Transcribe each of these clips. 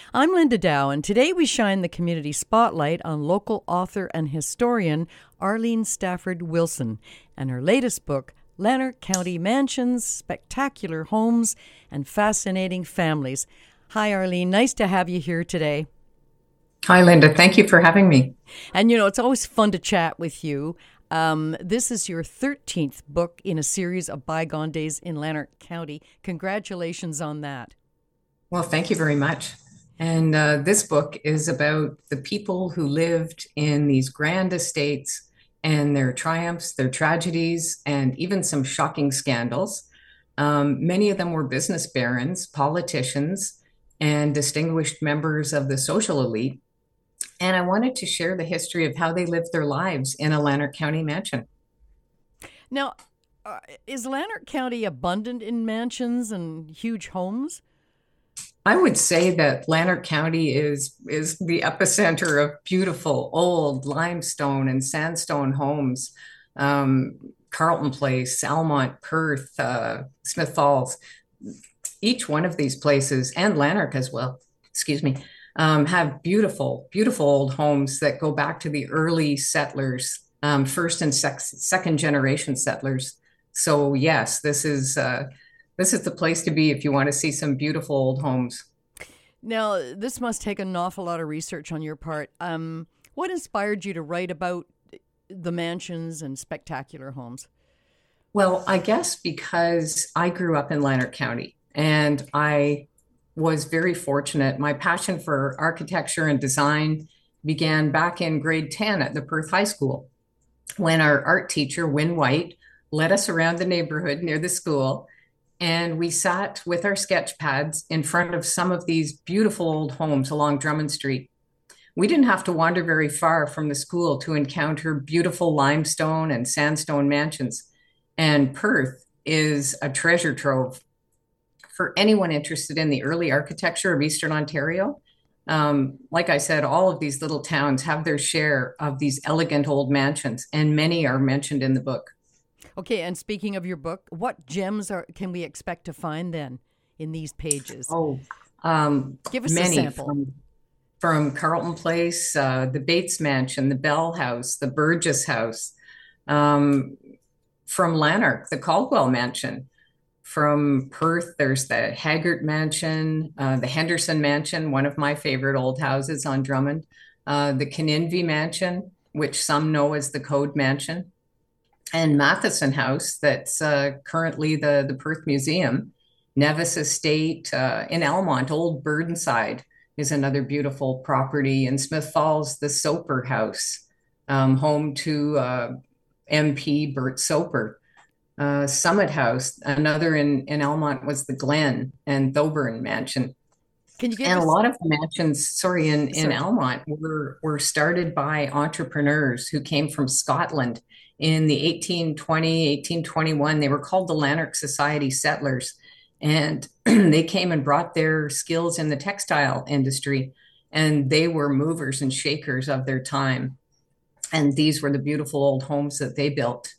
I'm Linda Dow, and today we shine the community spotlight on local author and historian Arlene Stafford Wilson and her latest book, Lanark County Mansions, Spectacular Homes, and Fascinating Families. Hi, Arlene. Nice to have you here today. Hi, Linda. Thank you for having me. And it's always fun to chat with you. This is your 13th book in a series of bygone days in Lanark County. Congratulations on that. Well, thank you very much. And this book is about the people who lived in these grand estates and their triumphs, their tragedies, and even some shocking scandals. Many of them were business barons, politicians, and distinguished members of the social elite. And I wanted to share the history of how they lived their lives in a Lanark County mansion. Now, is Lanark County abundant in mansions and huge homes? I would say that Lanark County is the epicenter of beautiful old limestone and sandstone homes. Carleton Place, Almont, Perth, Smith Falls. Each one of these places, and Lanark as well, excuse me, have beautiful, beautiful old homes that go back to the early settlers, first and second generation settlers. So yes, this is the place to be if you want to see some beautiful old homes. Now, this must take an awful lot of research on your part. What inspired you to write about the mansions and spectacular homes? Well, I guess because I grew up in Lanark County and I was very fortunate. My passion for architecture and design began back in grade 10 at the Perth High School when our art teacher, Win White, led us around the neighborhood near the school. And we sat with our sketch pads in front of some of these beautiful old homes along Drummond Street. We didn't have to wander very far from the school to encounter beautiful limestone and sandstone mansions. And Perth is a treasure trove for anyone interested in the early architecture of Eastern Ontario. Like I said, all of these little towns have their share of these elegant old mansions, and many are mentioned in the book. Okay, and speaking of your book, what gems can we expect to find then in these pages? Oh, Give us a many sample. from Carleton Place, the Bates Mansion, the Bell House, the Burgess House, um, from Lanark, the Caldwell Mansion. From Perth, there's the Haggart Mansion, the Henderson Mansion, one of my favorite old houses on Drummond, the Kaninvi Mansion, which some know as the Code Mansion, and Matheson House, that's currently the Perth Museum. Nevis Estate in Almont, Old Burdenside is another beautiful property. In Smith Falls, the Soper House, home to MP Bert Soper. Summit House, another in Almont was the Glen and Thoburn Mansion. Can you give And a us? lot of the mansions, sorry, in Sorry. Almont were started by entrepreneurs who came from Scotland in the 1820, 1821. They were called the Lanark Society Settlers. And they came and brought their skills in the textile industry. And they were movers and shakers of their time. And these were the beautiful old homes that they built.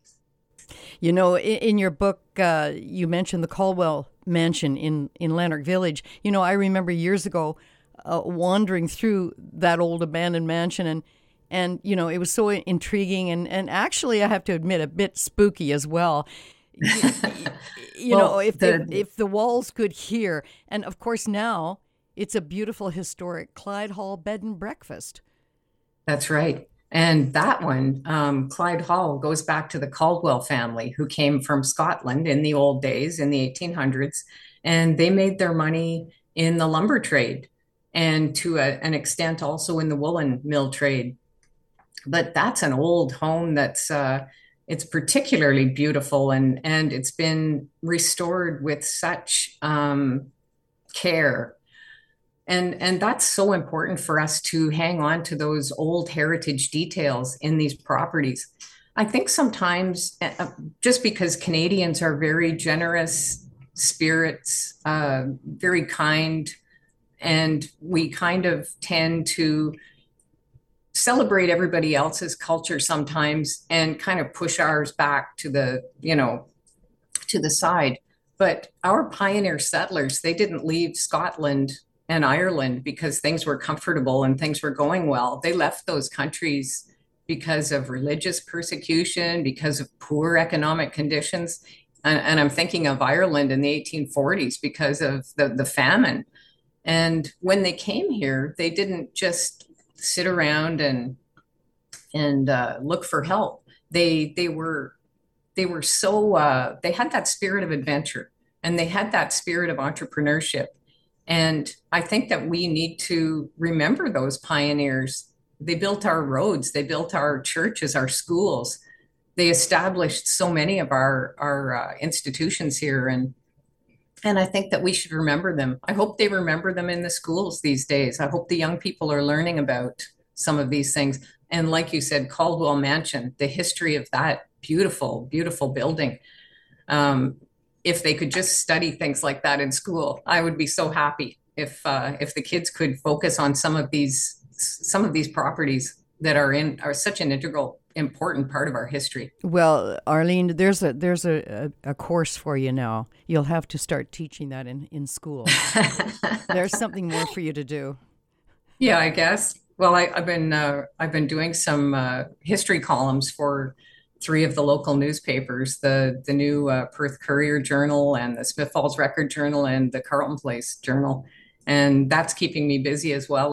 In your book, you mentioned the Caldwell Mansion in Lanark Village. I remember years ago wandering through that old abandoned mansion, and it was so intriguing and actually, I have to admit, a bit spooky as well. You, Well, if the walls could hear, and of course now it's a beautiful historic Clyde Hall bed and breakfast. that's right. And that one, Clyde Hall, goes back to the Caldwell family who came from Scotland in the old days, in the 1800s, and they made their money in the lumber trade and to an extent also in the woolen mill trade. But that's an old home that's it's particularly beautiful and it's been restored with such care and that's so important for us to hang on to those old heritage details in these properties. I think sometimes, just because Canadians are very generous spirits, very kind, and we kind of tend to celebrate everybody else's culture sometimes and kind of push ours back to to the side. But our pioneer settlers, they didn't leave Scotland and Ireland because things were comfortable and things were going well. They left those countries because of religious persecution, because of poor economic conditions. And I'm thinking of Ireland in the 1840s because of the famine. And when they came here, they didn't just sit around and look for help. They were so they had that spirit of adventure and they had that spirit of entrepreneurship. And I think that we need to remember those pioneers. They built our roads, they built our churches, our schools. They established so many of our institutions here, and I think that we should remember them. I hope they remember them in the schools these days. I hope the young people are learning about some of these things. And like you said, Caldwell Mansion, the history of that beautiful, beautiful building. Um, if they could just study things like that in school, I would be so happy if the kids could focus on some of these properties that are such an integral, important part of our history. Well, Arlene, there's a course for you now. You'll have to start teaching that in school. There's something more for you to do. Yeah, I guess. Well, I've been doing some history columns for three of the local newspapers: the new Perth Courier Journal, and the Smith Falls Record Journal, and the Carleton Place Journal, and that's keeping me busy as well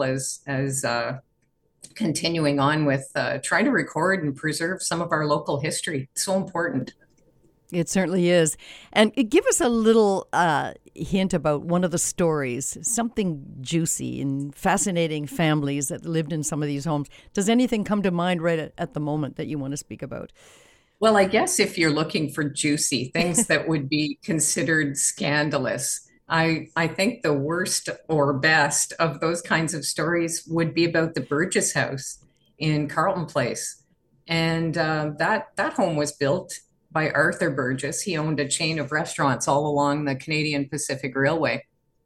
as continuing on with trying to record and preserve some of our local history. It's so important. It certainly is. And give us a little hint about one of the stories, something juicy and fascinating families that lived in some of these homes. Does anything come to mind right at the moment that you want to speak about? Well, I guess if you're looking for juicy things that would be considered scandalous, I think the worst or best of those kinds of stories would be about the Burgess House in Carleton Place. And that home was built by Arthur Burgess. He owned a chain of restaurants all along the Canadian Pacific Railway.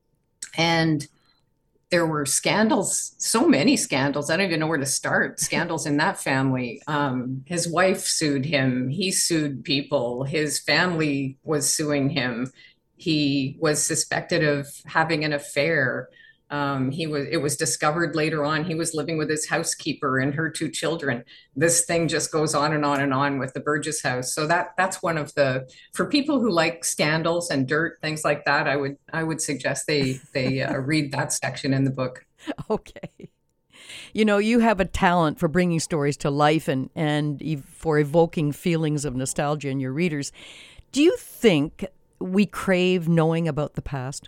And there were scandals, so many scandals. I don't even know where to start. Scandals in that family. His wife sued him. He sued people. His family was suing him. He was suspected of having an affair. It was discovered later on he was living with his housekeeper and her two children. This thing just goes on and on and on with the Burgess House. So that's one of for people who like scandals and dirt, things like that, I would suggest they read that section in the book. Okay. You know, you have a talent for bringing stories to life and for evoking feelings of nostalgia in your readers. Do you think we crave knowing about the past?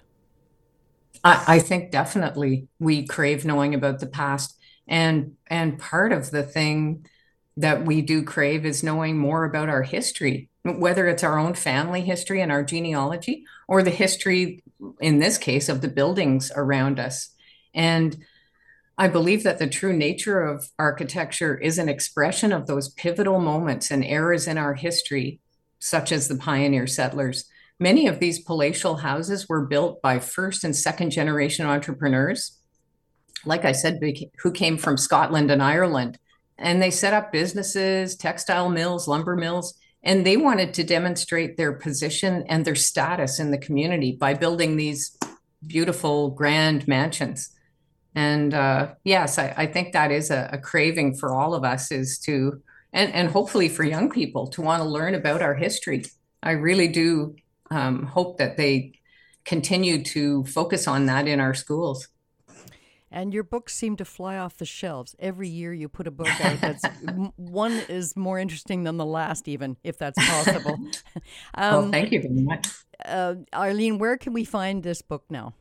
I think definitely we crave knowing about the past. And part of the thing that we do crave is knowing more about our history, whether it's our own family history and our genealogy, or the history, in this case, of the buildings around us. And I believe that the true nature of architecture is an expression of those pivotal moments and eras in our history, such as the pioneer settlers. Many of these palatial houses were built by first and second generation entrepreneurs, like I said, who came from Scotland and Ireland. And they set up businesses, textile mills, lumber mills, and they wanted to demonstrate their position and their status in the community by building these beautiful, grand mansions. And yes, I think that is a craving for all of us, is to, and hopefully for young people, to want to learn about our history. I really do hope that they continue to focus on that in our schools. And your books seem to fly off the shelves. Every year you put a book out that's one is more interesting than the last, even if that's possible. Well, thank you very much. Arlene, where can we find this book now?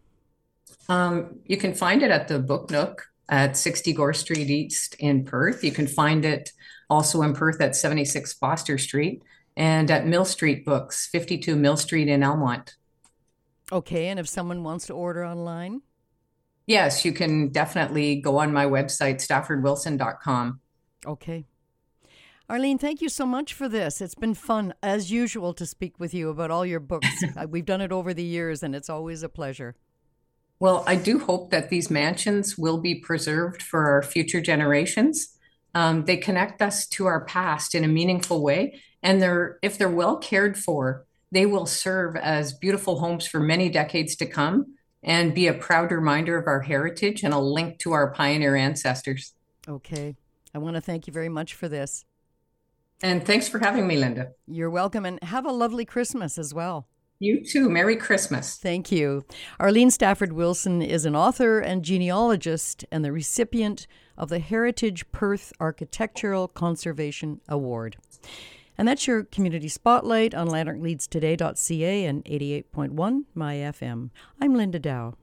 You can find it at the Book Nook at 60 Gore Street East in Perth. You can find it also in Perth at 76 Foster Street, and at Mill Street Books, 52 Mill Street in Elmont. Okay, and if someone wants to order online? Yes, you can definitely go on my website, staffordwilson.com. Okay. Arlene, thank you so much for this. It's been fun, as usual, to speak with you about all your books. We've done it over the years, and it's always a pleasure. Well, I do hope that these mansions will be preserved for our future generations. They connect us to our past in a meaningful way. And if they're well cared for, they will serve as beautiful homes for many decades to come. and be a proud reminder of our heritage and a link to our pioneer ancestors. Okay. I want to thank you very much for this. And thanks for having me, Linda. You're welcome, and have a lovely Christmas as well. You too. Merry Christmas. Thank you. Arlene Stafford Wilson is an author and genealogist and the recipient of the Heritage Perth Architectural Conservation Award. And that's your Community Spotlight on lanarkleadstoday.ca and 88.1 My FM. I'm Linda Dow.